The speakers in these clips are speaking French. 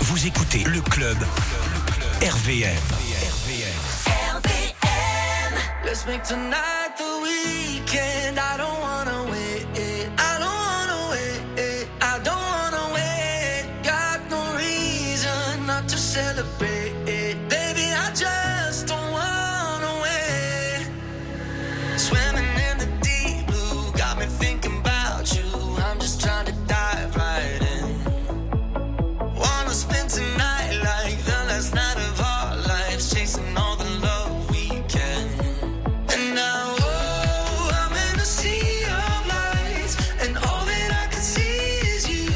Vous écoutez le club RVM. Let's make tonight the weekend. I don't wanna wait. I don't wanna wait. I don't wanna wait. Got no reason not to celebrate. Baby, I just don't wanna wait. Swimming in the deep blue got me thinking about you. I'm just trying to dive right in. Wanna spend tonight like the last night of our lives, chasing all the love we can. And now, oh, I'm in a sea of lights, and all that I can see is you.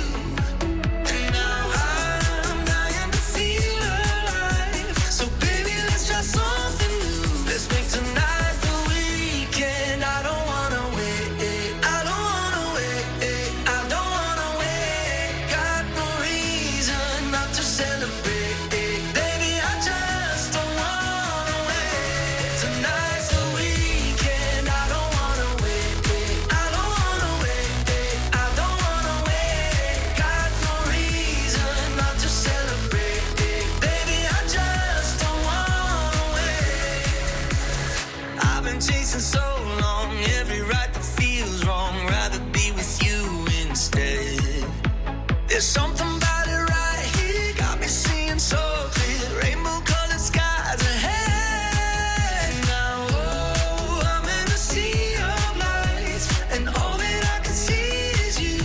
And now I'm dying to feel alive. So baby, let's try something new. Let's make tonight the weekend. I don't wanna wait. I don't wanna wait. I don't wanna wait. Got no reason not to celebrate. Baby, I just don't wanna wait. Tonight's the weekend. I don't wanna wait. I don't wanna wait. I don't wanna wait. Got no reason not to celebrate. Baby, I just don't wanna wait. I've been chasing so long, every right that feels wrong. Rather be with you instead. There's something about it right here, got me seeing so clear. Rainbow colored skies ahead. Now, oh, I'm in a sea of lights, and all that I can see is you.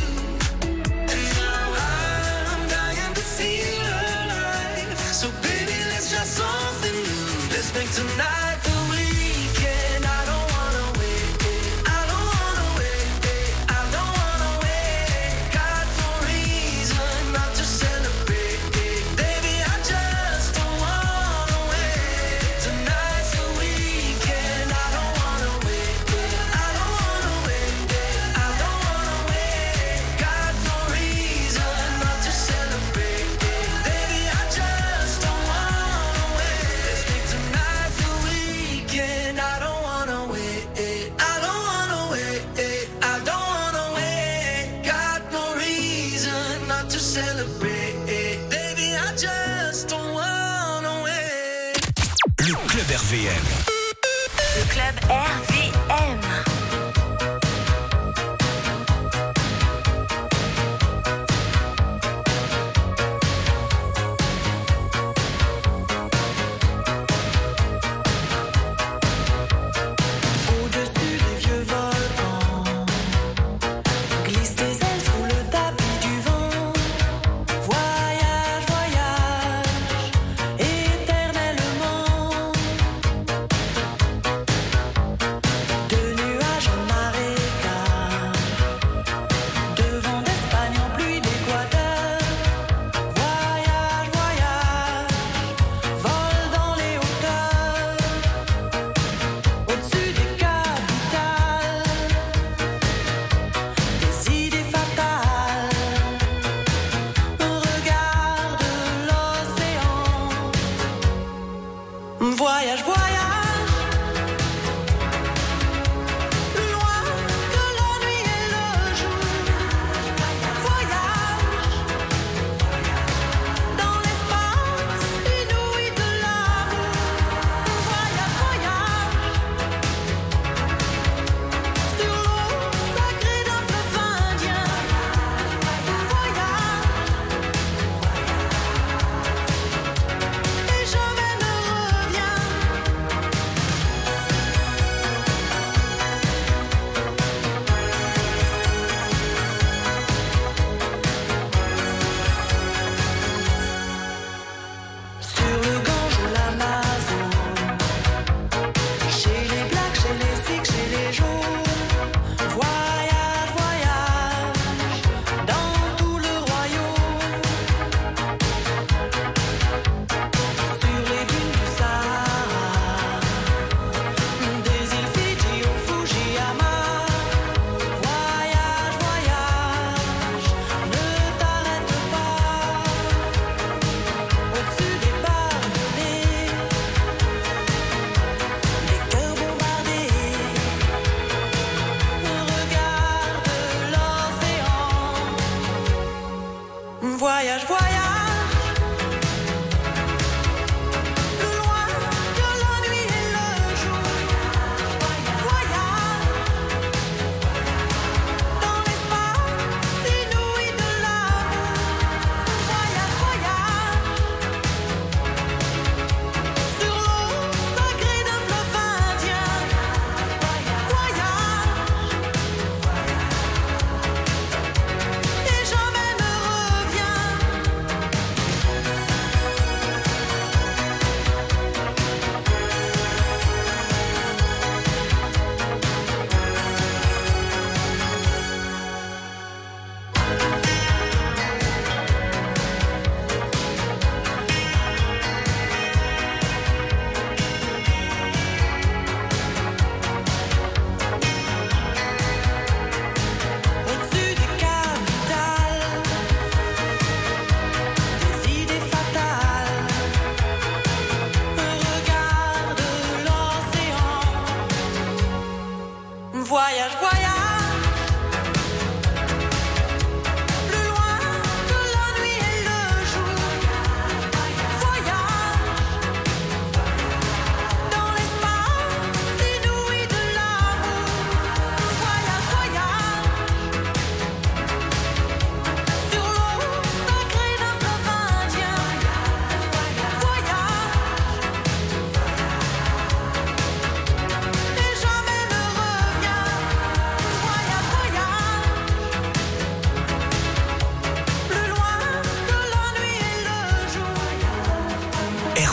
And now I'm dying to feel alive. So baby, let's try something new. Let's make tonight the weekend. I don't wanna wait. I don't wanna wait. I don't wanna wait. Got no reason not to celebrate. Baby, I just don't wanna wait. Tonight's the weekend. I don't wanna wait. I don't wanna wait. I don't wanna wait. Got no reason not to celebrate. Baby, I just don't wanna wait. Let's make tonight the weekend. I don't wanna wait. I don't wanna wait. I don't wanna wait. Got no reason not to celebrate. Baby, I just don't wanna wait. Le club RVM. Le club RVM. Au-dessus des vieux volcans, glisse tes ailes sous le tapis du vent. Voyage, voyage, éternellement. De nuages en marécage, de vent d'Espagne en pluie d'Équateur. Voyage, voyage, vole dans les hauteurs. Au-dessus des capitales, des idées fatales. Regarde l'océan. Voyage, voyage, plus loin que la nuit et le jour. Voyage dans l'espace inouï de l'amour. Voyage, voyage sur l'eau sacrée d'un fleuve indien. Voyage et jamais ne reviens. Sur le Gange ou l'Amazone, chez les Blacks, chez les Sikhs, chez les Jaunes. Voyage, voyage dans tout le royaume. Sur les dunes du Sahara, des îles Fidji au Fujiyama. Voyage, voyage, ne t'arrête pas. Au-dessus des barbelés, des cœurs bombardés. Regarde l'océan. Voyage, voyage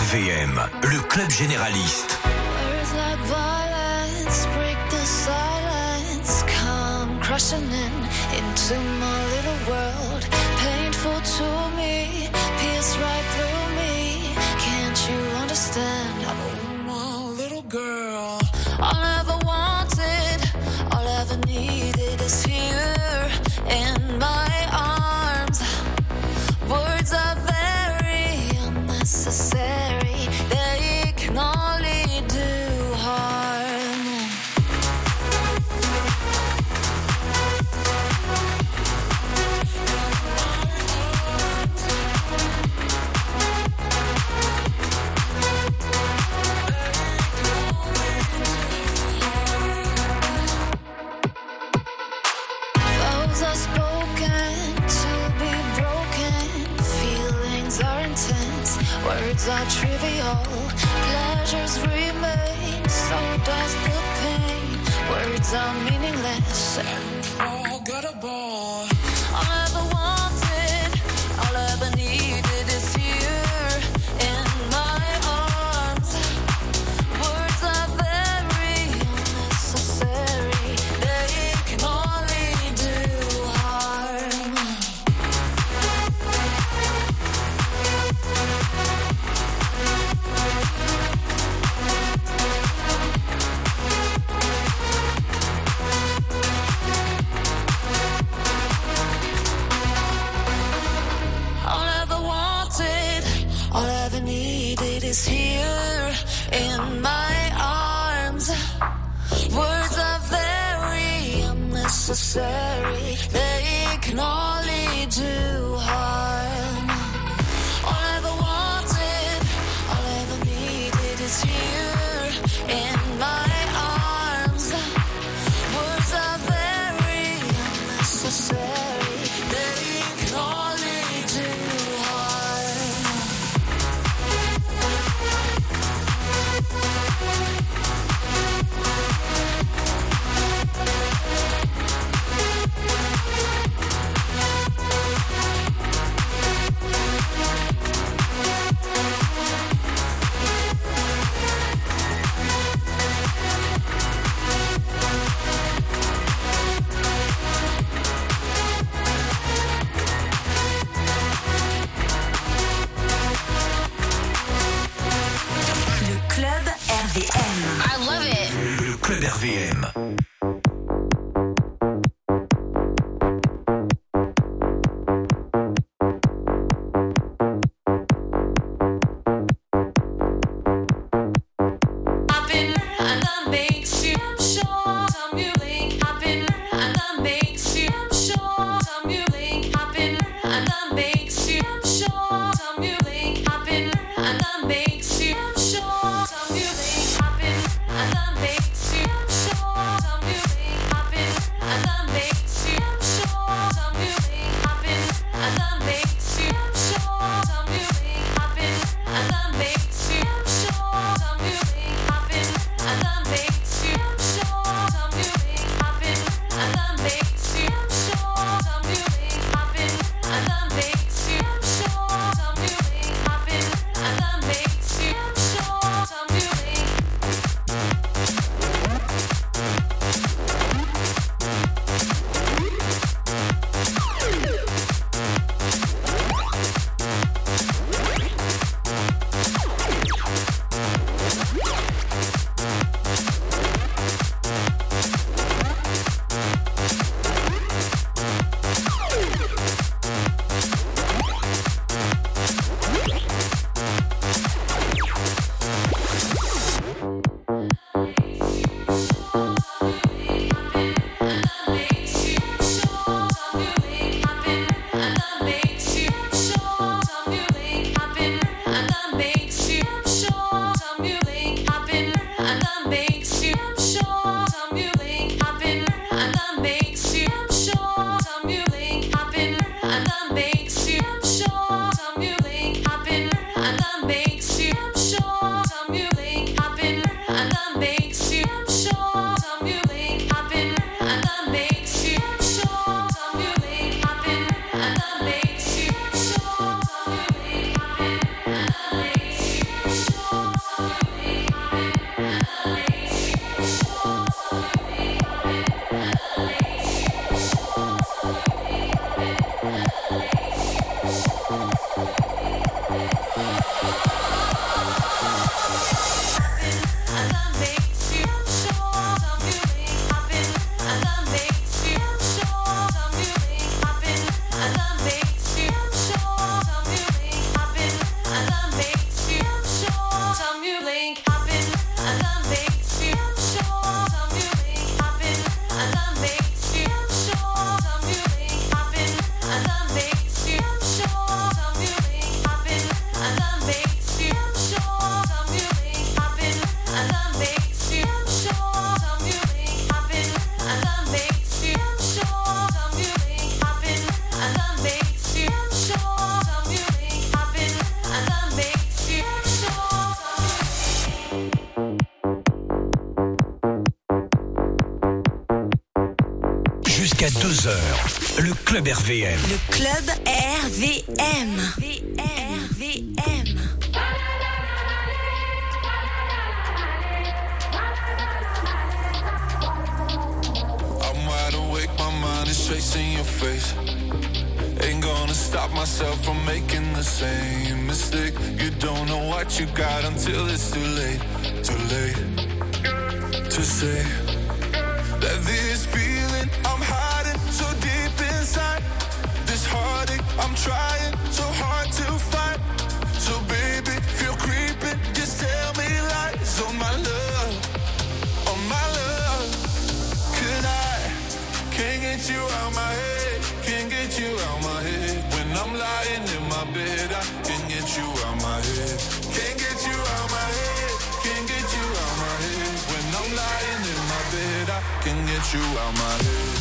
RVM, le club généraliste. Words like violence break the silence, come crushing into my little world. Painful to me, pierce right through me. Can't you understand? Oh, my little girl. All I ever wanted, all I ever needed is here in my arms. Words are very unnecessary, they can only do harm. Vows are spoken to be broken, feelings are intense, words are trivial, pleasures remain, so does the pain. Words are meaningless and forgettable. All I ever wanted, all I ever needed is here in my arms. Words are very unnecessary, they can only do harm. All I ever wanted, all I ever needed is here in my arms. Words are very unnecessary, they can only do harm. All I ever wanted, all I ever needed is here in my arms. Words are very unnecessary, they can only do harm. Le club RVM. Le club RVM. I'm wide awake, my mind is chasing your face. Ain't gonna stop myself from making the same mistake. You don't know what you got until it's too late to say that this feeling I'm hiding so deep inside, this heartache I'm trying so hard to fight. So baby, feel creeping, just tell me lies on my love, on my love. 'Cause I can't get you out my head, can't get you out my head. When I'm lying in my bed, I can't get you out my head. Can't get you out my head, can't get you out my head. When I'm lying in my bed, I can't get you out my head.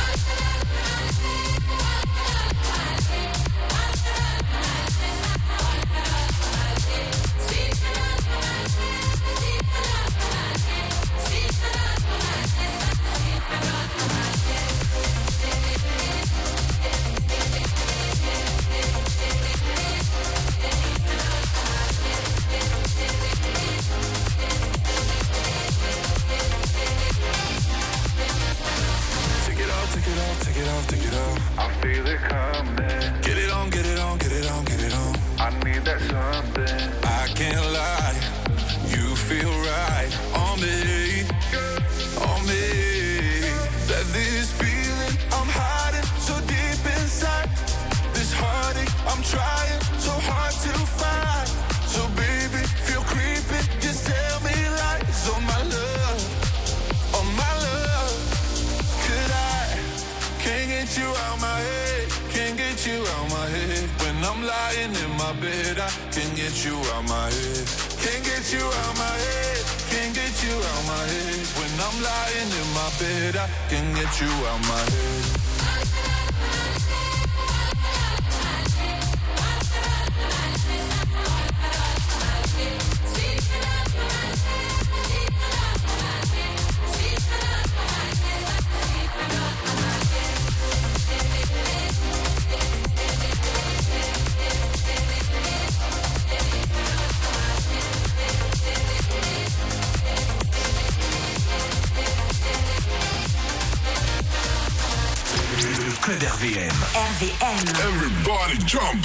Take it off. I feel it coming. Get it on, get it on, get it on, get it on. I need that something. I can't lie, you feel right on me, on me. That this feeling I'm hiding so deep inside, this heartache I'm trying so hard to find. So baby, feel creeping, just tell me lies on my love, on my love. Could I can't get you out my head, can't get you out my head. When I'm lying in my bed, I can't get you out my head. Can't get you out my head, can't get you out my head. When I'm lying in my bed, I can't get you out my head. Club RVM. RVM. Everybody jump.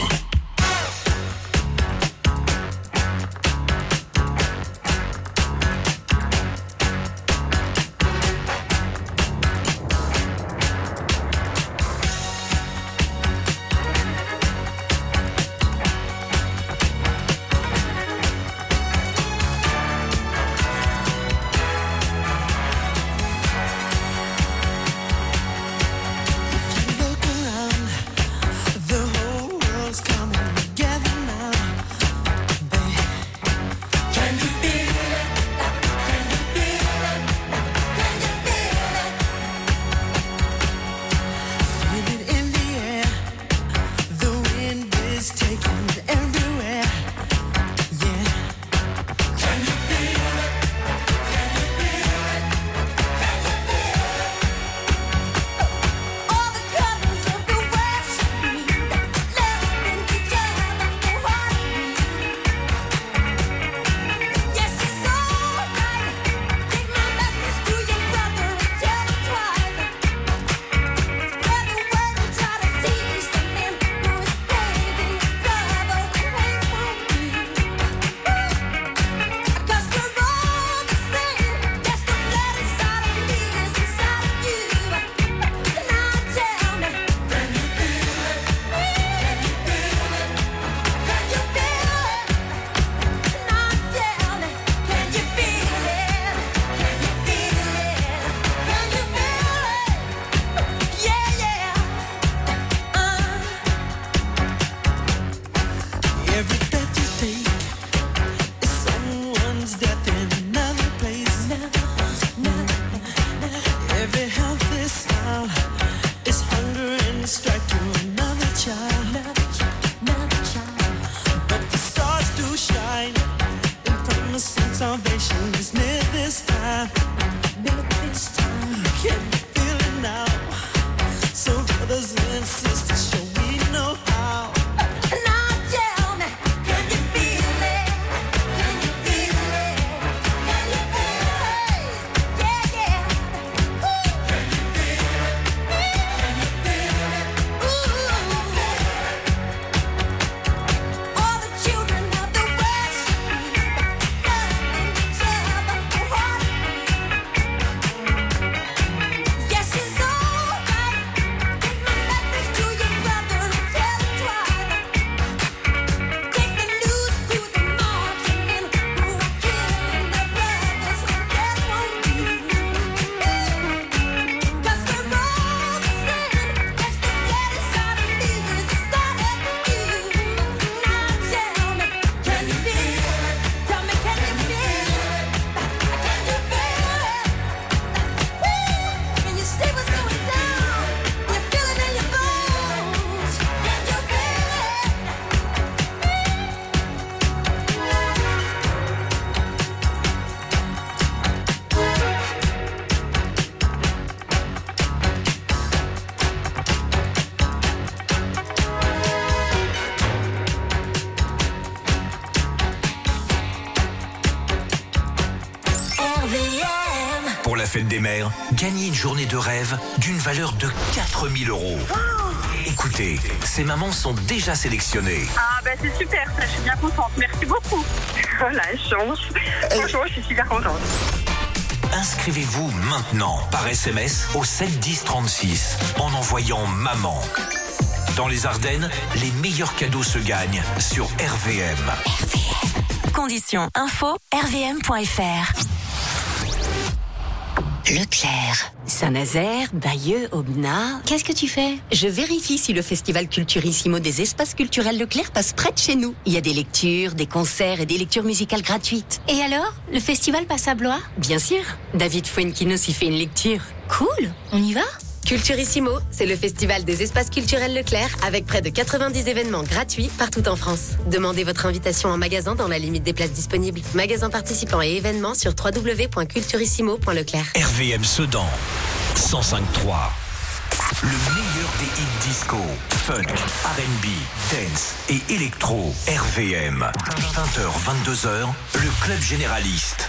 Look around, the whole world's coming la fête des mères, gagnez une journée de rêve d'une valeur de 4 000 €. Écoutez, ces mamans sont déjà sélectionnées. Ah bah c'est super, ça, je suis bien contente. Merci beaucoup. Oh la chance. Franchement, je suis super contente. Inscrivez-vous maintenant par SMS au 7 10 36 en envoyant maman. Dans les Ardennes, les meilleurs cadeaux se gagnent sur RVM. Conditions info rvm.fr. Leclerc, Saint-Nazaire, Bayeux, Aubenas. Qu'est-ce que tu fais? Je vérifie si le festival Culturissimo des espaces culturels Leclerc passe près de chez nous. Il y a des lectures, des concerts et des lectures musicales gratuites. Et alors, le festival passe à Blois? Bien sûr, David Fuenquinos y fait une lecture. Cool, on y va? Culturissimo, c'est le festival des espaces culturels Leclerc avec près de 90 événements gratuits partout en France. Demandez votre invitation en magasin dans la limite des places disponibles. Magasins participants et événements sur www.culturissimo.leclerc. RVM Sedan 105.3. Le meilleur des hits disco, funk, R&B, dance et électro. RVM. 20h, 22h, le club généraliste.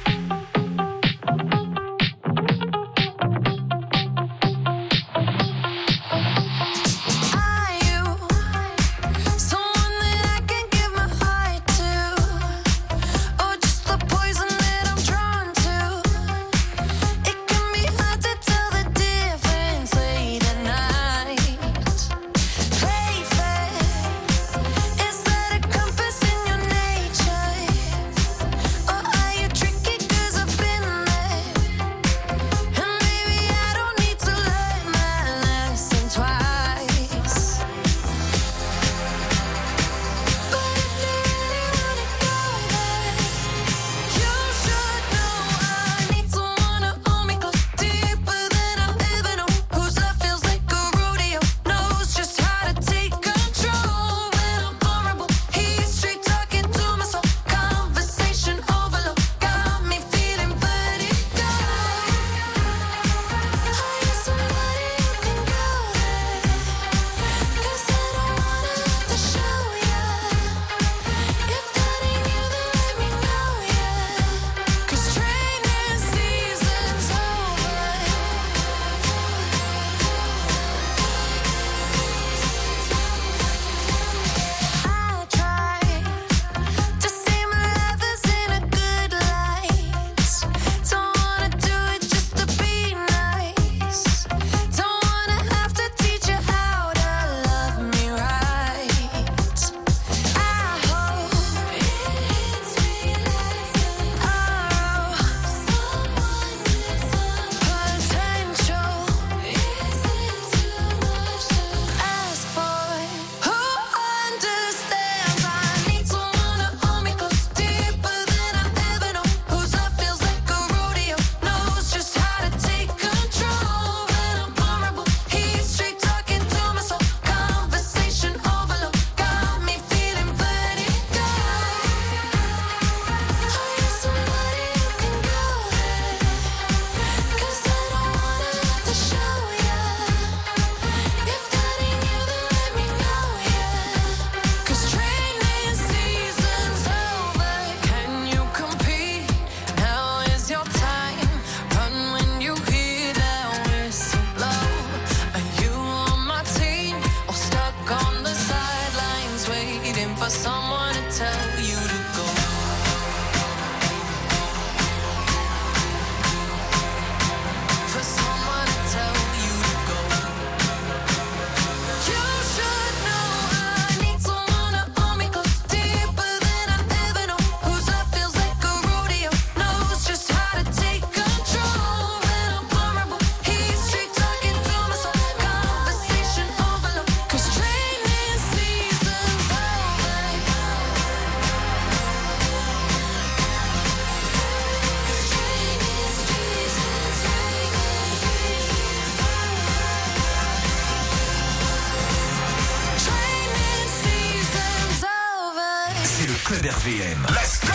Club RVM. Let's go!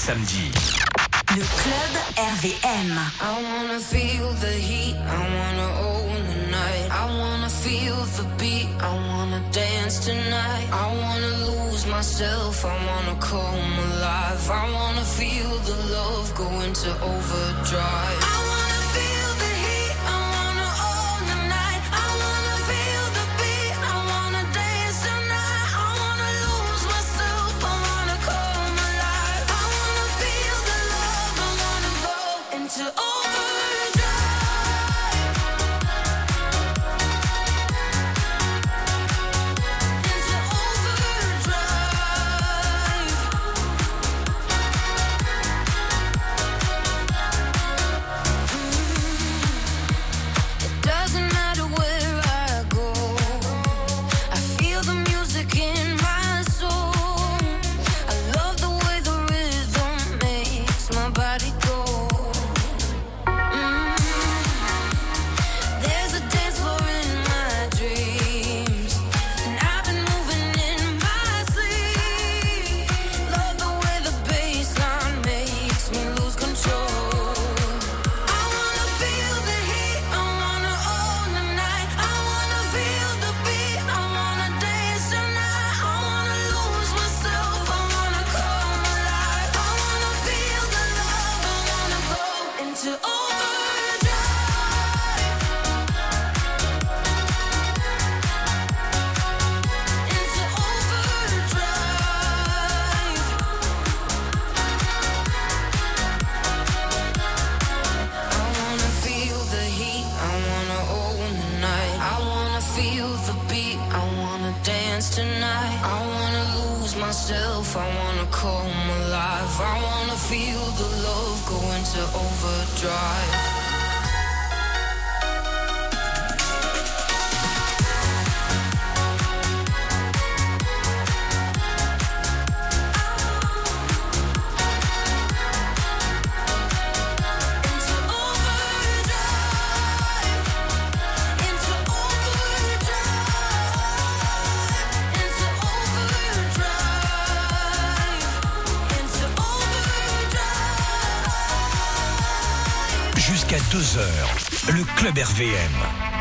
samedi. Le club RVM. I wanna feel the heat, I wanna own the night. I wanna feel the beat, I wanna dance tonight. I wanna lose myself, I wanna come alive. I wanna feel the love go into overdrive. I wanna feel the heat, I wanna own the night. I wanna feel the beat, I wanna dance tonight. I wanna lose myself, I wanna come alive. I wanna feel the love, I wanna go into overdrive. Into overdrive. It doesn't matter where I go, I feel the music in my soul. I love the way the rhythm makes my body go. There's a dance floor in my dreams, and I've been moving in my sleep. Love the way the bassline makes me lose control. I wanna feel the heat, I wanna own the night. I wanna feel the beat, I wanna dance tonight. I wanna lose myself, I wanna come alive. I wanna feel the love, I wanna go into overdrive. Into overdrive. I wanna feel the heat, I wanna own the night. I wanna feel the beat, I wanna dance tonight. I wanna lose myself, I wanna come alive. I wanna feel the love go into overdrive. Into overdrive. Into overdrive. Into overdrive. Into overdrive. Jusqu'à 2h, le club RVM.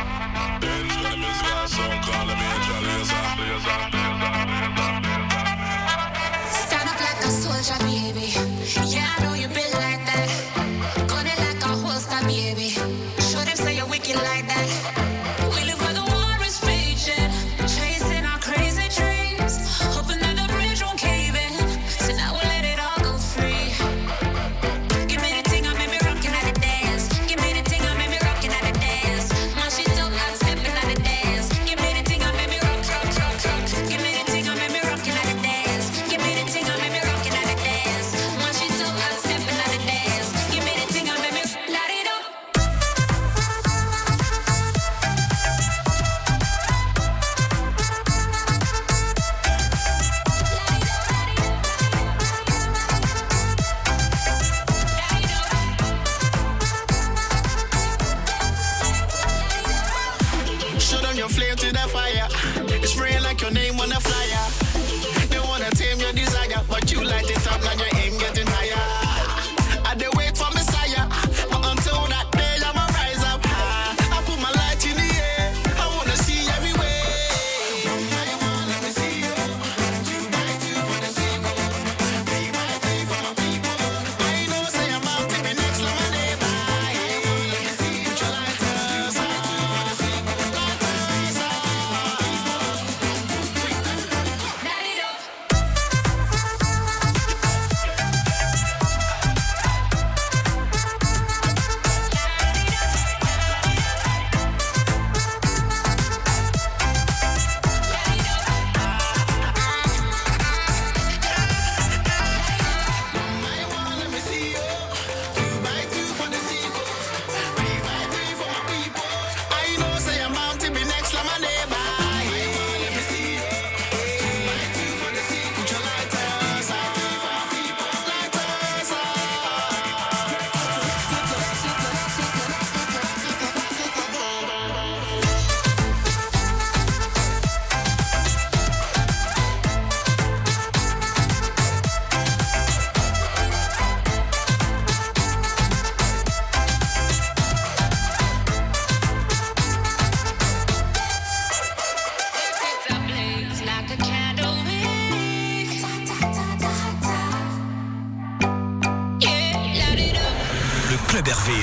Stand up like a soldier, baby. Yeah, I know you been like that. Gun it like a holster, baby. Show them say you're wicked like that. We live where the war is raging, chasing our crazy dreams, hoping that the bridge won't cave in. So now we'll let it all go free. Give me the thing, I made me rockin' at the dance. Give me the thing, I made me rockin' at the dance. My shit up, I'm stepping at the dance. Give me the thing, I made me rock, rock, rock, rock. Give me the thing, I made me rockin' at the dance. Give me the thing, I made me rockin' at the dance. My shit up, I'm stepping at the dance. Give me the thing, I made me light it up. Show them your flame to the fire. It's spraying like your name on a flyer. They wanna tame your desire, but you light it up, now your aim getting higher. I they wait for Messiah, but until that day I'ma rise up high. I put my light in the air, I wanna see everywhere. Let me see you. Unite you for the single. Be my day for my people. I know say I'm out to be next to my neighbor. Let me see you. Put your lighters on. Light it up.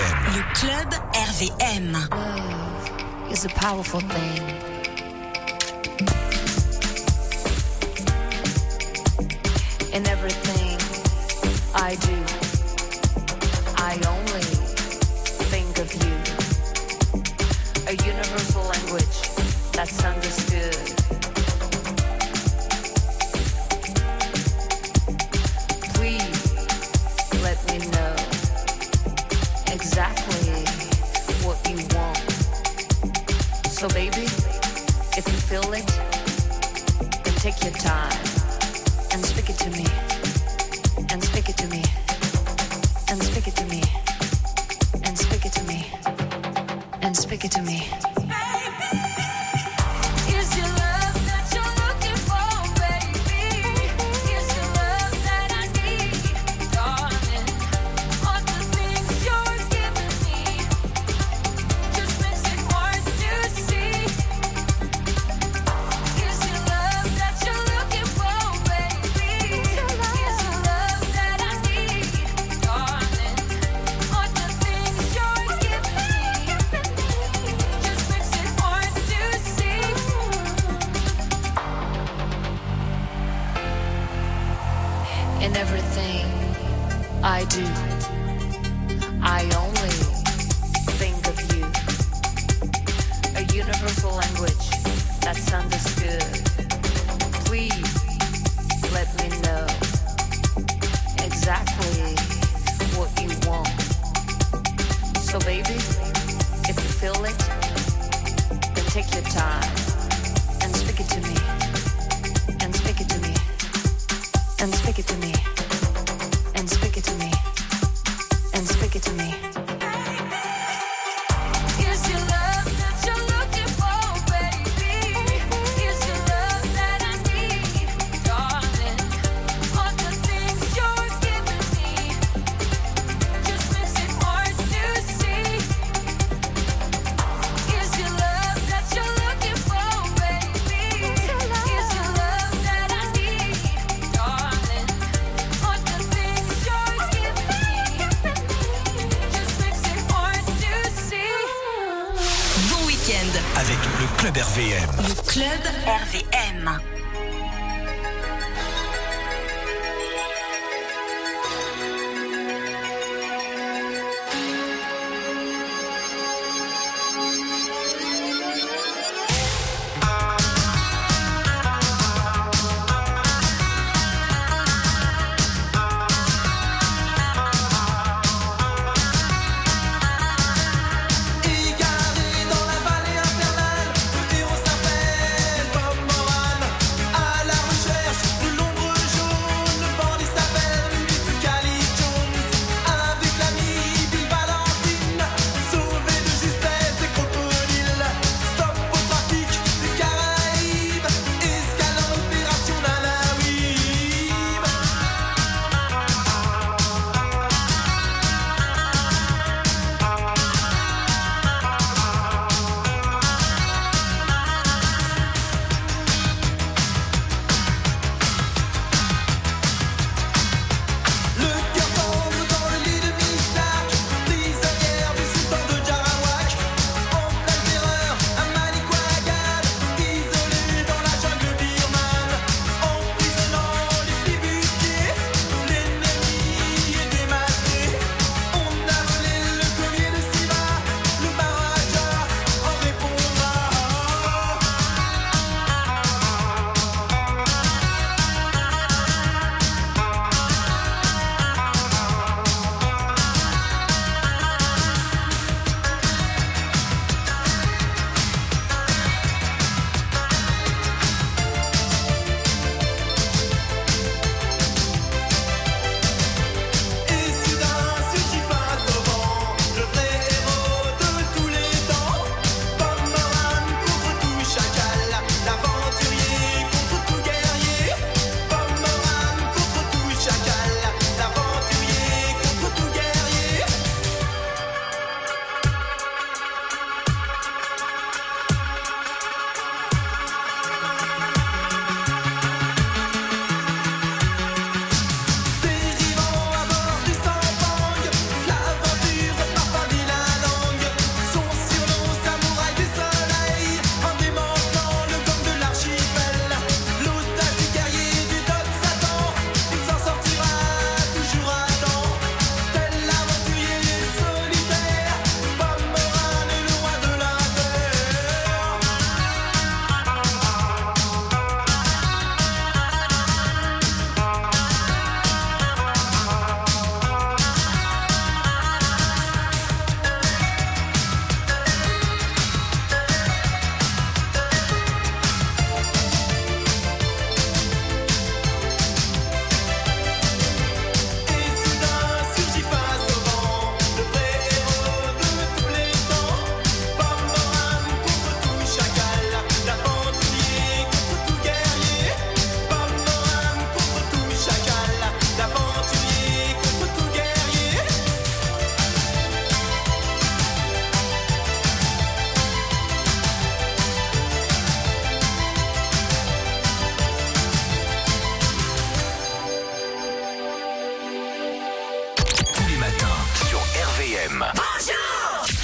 RVM. Le club RVM. Love is a powerful thing. In everything I do, I only think of you. A universal language that's understood. Please let me know exactly what you want. So baby, if you feel it, then take your time and speak it to me. And speak it to me. And speak it to me. And speak it to me. And speak it to me. Is your love that you're looking for, baby? Is your love that I need, darling? All the things you're giving me just makes it hard to see. Is your love that you're looking for, baby? Is your love that I need, darling? All the things you're giving me just makes it hard to see. In everything I do, I only think of you. A universal language that's understood. Please let me know exactly what you want. So baby, if you feel it, then take your time and speak it to me. And speak it to me. And speak it to me. And speak it to me. And speak it to me. Is your love that you're looking for, baby? Is your love that I need, darling? All the things you're giving me just makes it hard to see. Is your love that you're looking for, baby? Is your love that I need, darling? All the things you're giving me just makes it hard to see. Bon week-end. Avec le club RVM. Le club RVM. Égaré dans la vallée infernale, le héros s'appelle Bob Moran.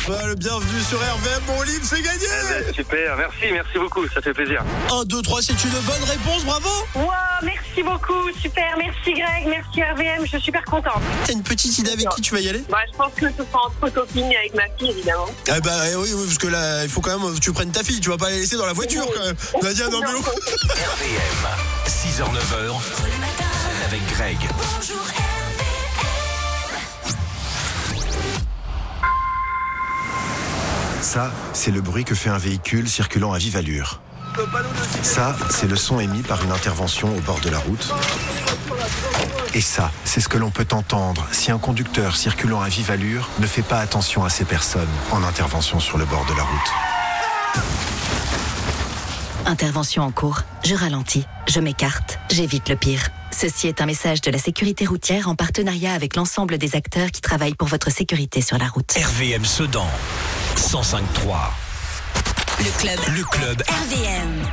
Le bienvenue sur RVM, mon livre, c'est gagné. Super, merci beaucoup, ça fait plaisir. 1, 2, 3, c'est une bonne réponse, bravo. Wow, merci beaucoup, super, merci Greg, merci RVM, je suis super contente. T'as une petite idée avec qui tu vas y aller? Je pense que ce sera entre copines et avec ma fille, évidemment. Oui, parce que là, il faut quand même que tu prennes ta fille, tu vas pas la laisser dans la voiture quand même. Nadia, non, mais RVM, 6h-9h, avec Greg. Bonjour Ça, c'est le bruit que fait un véhicule circulant à vive allure. Ça, c'est le son émis par une intervention au bord de la route. Et ça, c'est ce que l'on peut entendre si un conducteur circulant à vive allure ne fait pas attention à ces personnes en intervention sur le bord de la route. Intervention en cours. Je ralentis, je m'écarte, j'évite le pire. Ceci est un message de la sécurité routière en partenariat avec l'ensemble des acteurs qui travaillent pour votre sécurité sur la route. RVM Sedan, 105.3. Le club RVM.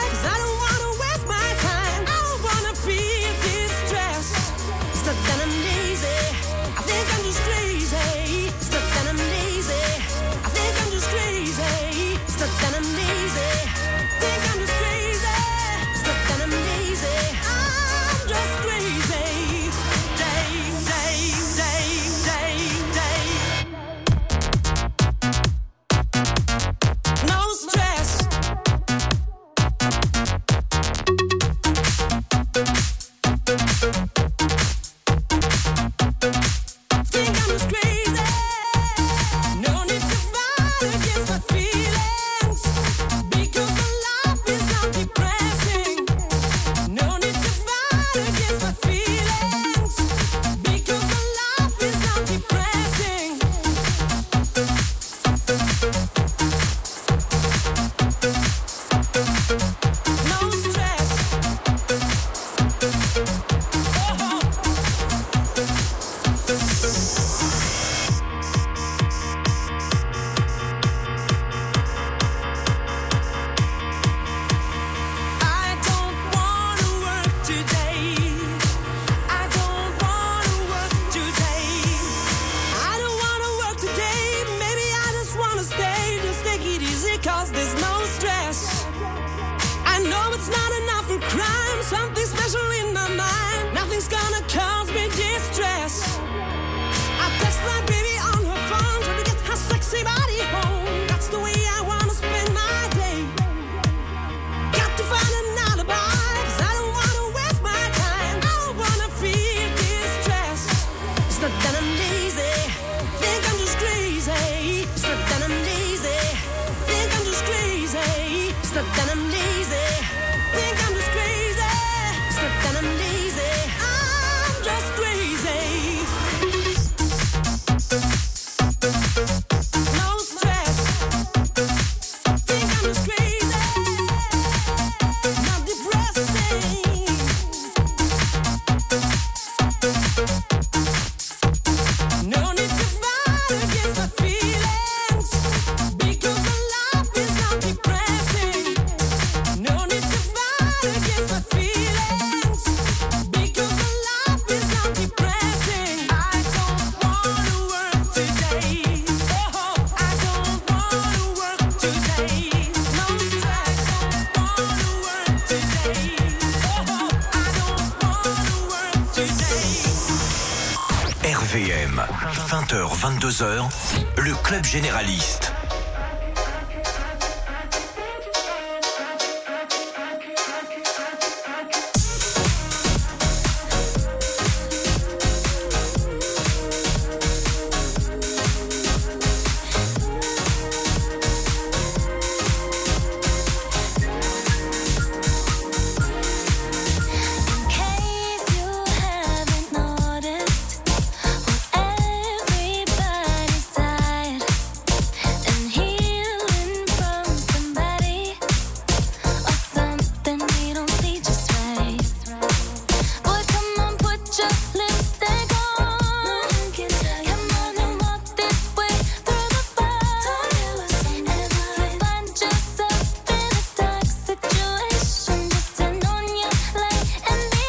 Then I'm something special in my mind. Nothing's gonna cause me distress. I text my baby on her phone, trying to get her sexy body home. That's the way I wanna spend my day. Got to find an alibi, 'cause I don't wanna waste my time. I don't wanna feel distress. It's not that I'm lazy, think I'm just crazy. It's not that I'm lazy, think I'm just crazy. It's not that I'm lazy, think I'm just crazy. It's not that I'm lazy, I'm just crazy. No stress, think I'm just crazy. Not depressing. No need to fight against my feelings, because my life is not depressing. No need to fight against my feelings, because my life is not depressing. I don't wanna work today. Oh, I don't wanna work today. No stress, don't wanna work today. Oh, I don't wanna work today. RVM, 20h, 22h, le club généraliste. In case you haven't noticed, everybody's tired and healing from somebody or something we don't see just right. Boy, come on, put your lipstick on. Come on and walk this way through the fire. And if you find yourself in a dark situation, just turn on your light and be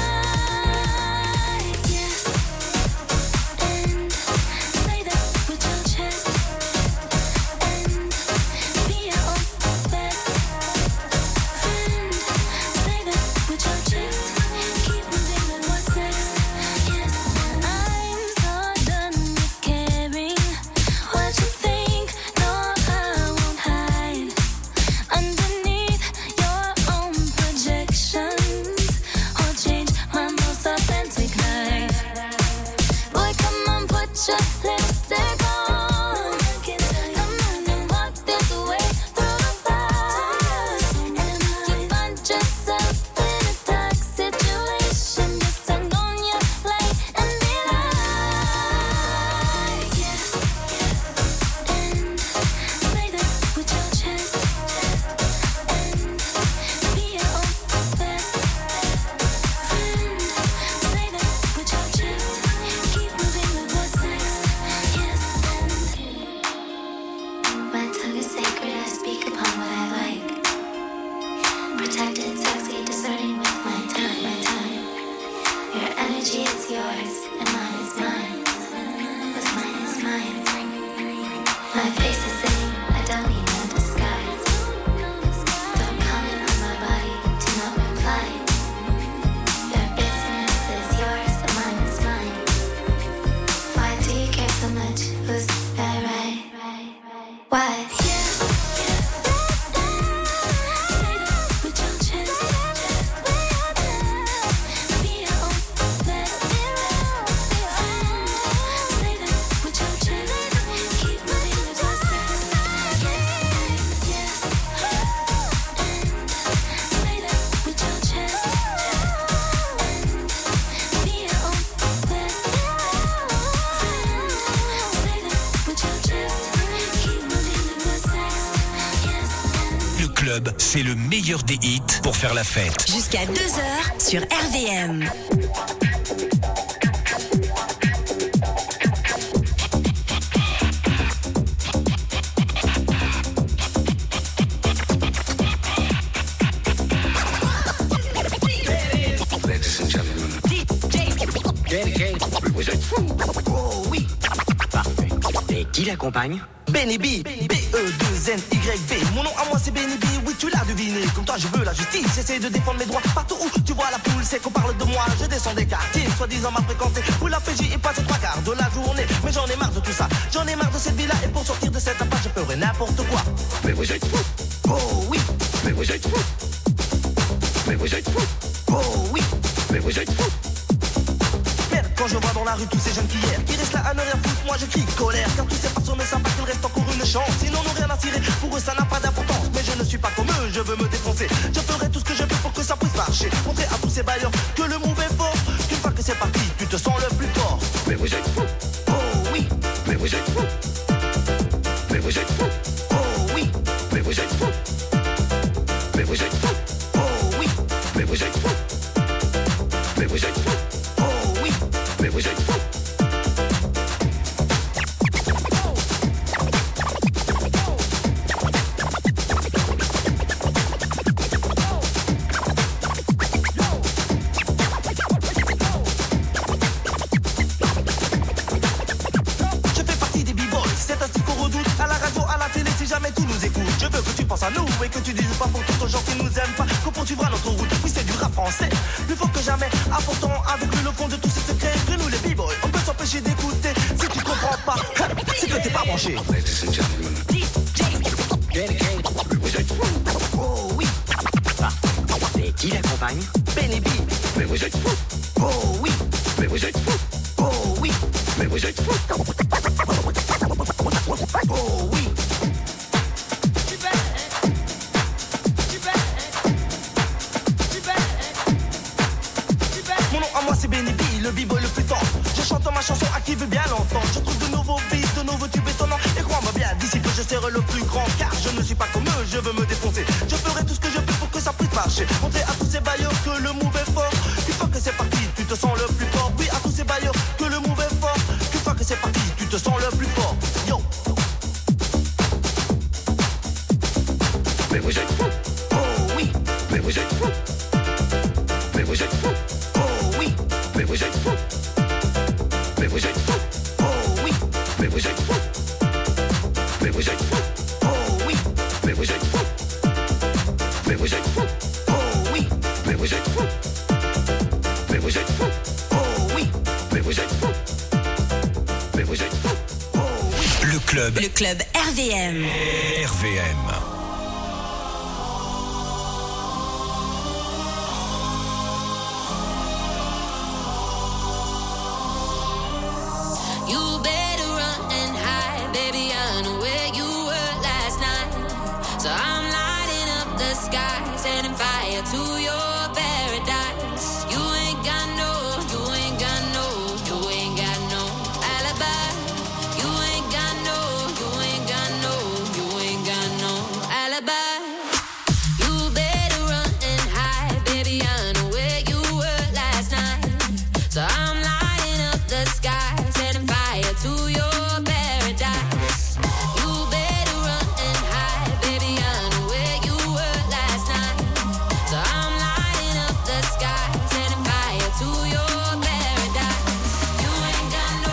like, yes. And say that with your chest. And be your own best friend. Say that with your chest. Keep moving with what's next. Yes, I'm so done with caring what you think. No, I won't hide underneath your own projections or change my most authentic life. Boy, come on, put your lipstick on. Come on and walk this way through the fire. And if you find yourself in a dark situation, just turn on your light and be like, yes. And say that with your chest. And be your own best friend. Say that with your chest. Keep moving with what's next. Yes, and my tongue is sacred. I speak upon what I like. Protected, sexy, discerning with my time, my time. Your energy is yours, and mine is mine. What's mine is mine. My face is saying I don't need no disguise. Don't comment on my body, do not reply. Your business is yours, and mine is mine. Why do you care so much? Who's that right? Why? Yes. Say that with your chest. Be your own best friend. Say that with your chest. Keep moving with what's next. Yes, yes. And say that with your chest. And be your own best friend. Say that with your chest. Keep moving with what's next. Yes, and Le club, c'est le meilleur des hits pour faire la fête. Jusqu'à 2h sur RVM. Ladies and gentlemen, Oh oui, parfait. Et qui l'accompagne? Benny B, B-E-2-N-Y-B. Mon nom à moi c'est Benny B, oui tu l'as deviné. Comme toi je veux la justice, j'essaie de défendre mes droits. Partout où tu vois la poule, c'est qu'on parle de moi. Je descends des quartiers, soi-disant mal fréquenté. Où la PJ est passé 3/4 de la journée. Mais j'en ai marre de tout ça, j'en ai marre de cette vie-là. Et pour sortir de cette impasse, je ferai n'importe quoi. Mais vous êtes fous, oh oui. Mais vous êtes fous, mais vous êtes fous, oh oui. Mais vous êtes fous. Quand je vois dans la rue tous ces jeunes qui hier, qui restent là à ne rien foutre, moi je crie colère. Car tous ces personnes ne savent pas qu'il reste encore une chance. Ils n'en ont rien à cirer, pour eux ça n'a pas d'importance. Mais je ne suis pas comme eux, je veux me défoncer. Je ferai tout ce que je peux pour que ça puisse marcher. Montrer à tous ces bailleurs que le move est fort. Qu'une fois que c'est parti, tu te sens le plus fort. Mais vous êtes fous, oh oui. Mais vous êtes fous, mais vous êtes fous, oh oui. Mais vous êtes fous, mais vous êtes fous, oh oui. Mais vous êtes fous, mais vous êtes fous, oh oui. Mais vous êtes fous. Je fais partie des b-boys, c'est un style qu'on redoute. À la radio, à la télé, si jamais tout nous écoute. Je veux que tu penses à nous et que tu dises pas pour tout aux gens qui nous aiment pas qu'on poursuivra notre route. Oui, c'est du rap français, plus fort que jamais. Apportant avec lui le fond de tous ces secrets. Que nous les b-boys, on peut s'empêcher d'écouter. Si tu comprends pas, c'est que t'es pas branché. Ladies and gentlemen, vous êtes fous, oh oui. Et qui l'accompagne? Benny B. Mais vous êtes fous, oh oui. Mais vous êtes fous, oh oui. Mais vous êtes fous, oh oui. Mon nom à moi c'est Benny B, le b-boy le plus tendre. Je chante ma chanson à qui veut bien l'entendre. Je trouve de nouveaux beats, de nouveaux tubes étonnants. Et crois-moi bien, d'ici que je serai le plus grand. Car je ne suis pas comme eux, je veux me défoncer. Je ferai tout ce que je peux pour que ça puisse marcher. Montrer à tous ces bailleurs que le move est fort. Une fois que c'est parti, tu te sens le plus fort. Oui, à tous ces bailleurs que le move est fort. Une fois que c'est parti, tu te sens le plus fort. Yo. Mais vous êtes fous, oh oui. Mais vous êtes fous, mais vous êtes fous, oh oui. Mais vous êtes fous, mais vous êtes fous, oh oui. Mais vous êtes fous, mais vous êtes fous, oh oui. Mais vous êtes fous, mais vous êtes fous, oh oui. Mais vous êtes fous, mais vous êtes fous, oh oui. Mais vous êtes fous, mais vous êtes fous, oh oui. Le club RVM. RVM. You better run and hide, baby. I know where you were last night. So I'm lighting up the sky, setting fire to your paradise. You ain't got no alibi. You ain't got no alibi. You better run and hide, baby. I know where you were last night. So I'm lighting up the sky, setting fire to your paradise. You better run and hide, baby. I know where you were last night. So I'm lighting up the sky, setting fire to your paradise. You ain't got no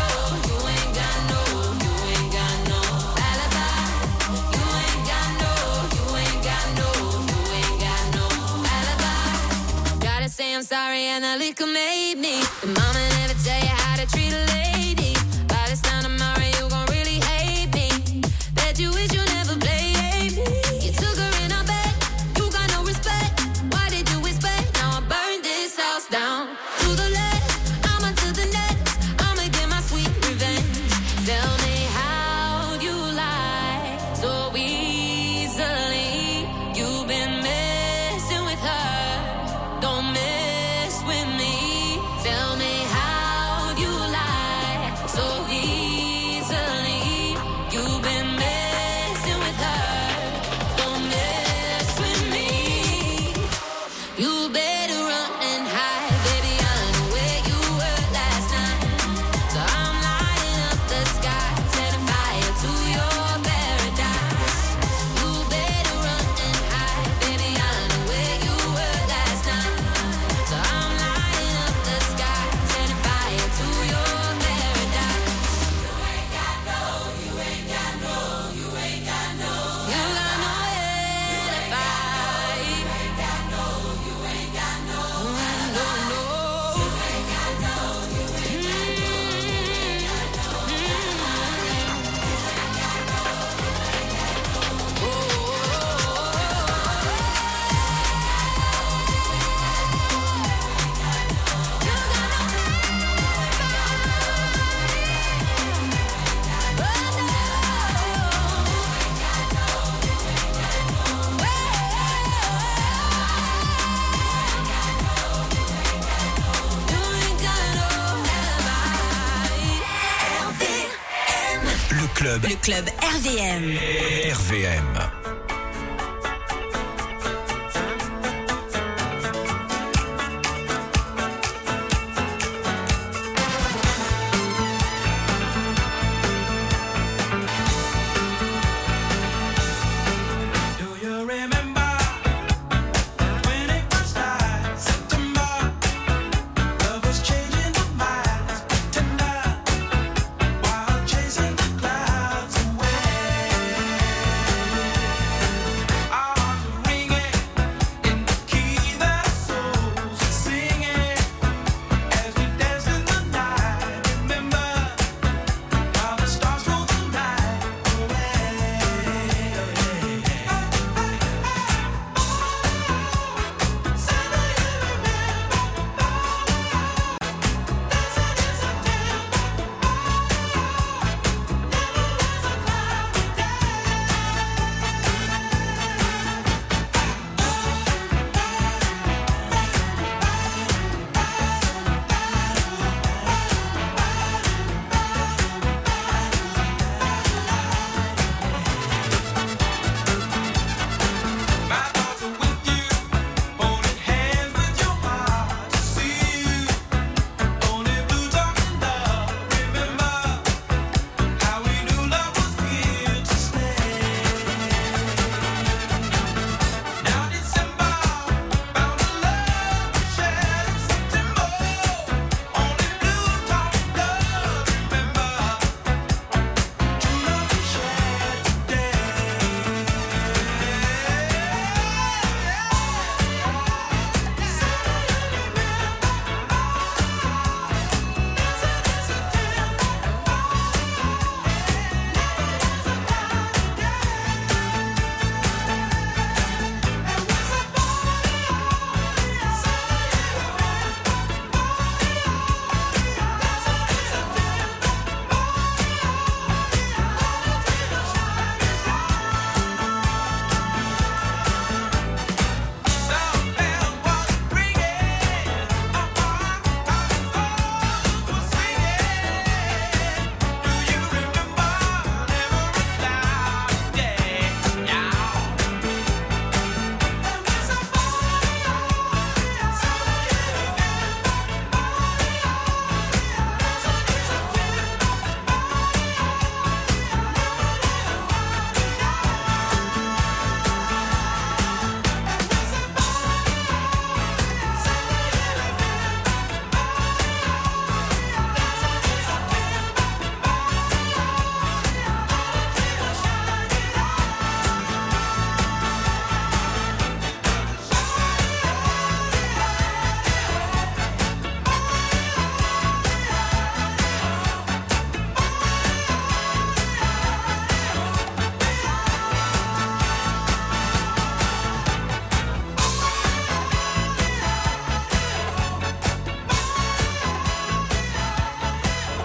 alibi. You ain't got no alibi. Gotta say I'm sorry and the liquor made me. The mama never tell you how to treat a lady. By this time tomorrow you gon' really hate me. Bet you wish you never played me. You took her in her bed, you got no respect. Why did you expect? Now I burn this house down to the left. I'm onto the next. I'ma get my sweet revenge. Tell me how you lie so easily. You've been messing with her. Don't mess with me. Tell me how you lie Le club RVM. RVM.